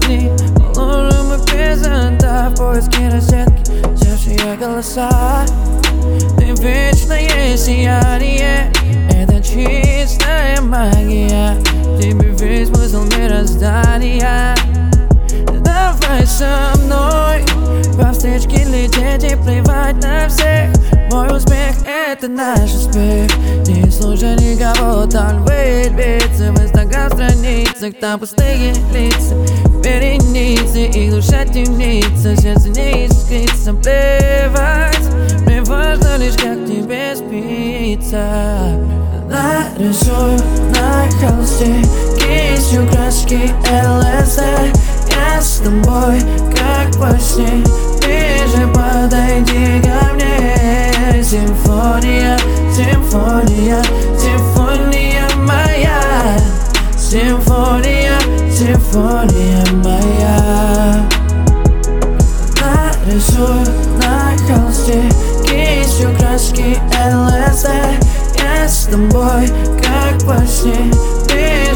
одни. По лужам и пизда в поиске розетки, севшие голоса. Ты вечное сияние, это чистая магия. В тебе весь смысл мироздания. Давай со мной по встречке лететь и плевать на всех. Мой успех — это наш успех. Не слушай никого, там выльется в инстаграм-страницах. Там пустые лица, вереницы, их душа темнится, сердце не искрится. Плевать, мне важно лишь, как тебе спится. Нарисую на холсте кистью краски ЛСД. Я с тобой, как во сне, ближе подойди ко мне. Симфония, симфония, симфония моя. Симфония, симфония моя. Нарисую на холсте кистью краски ЛСД. Я с тобой, как во сне,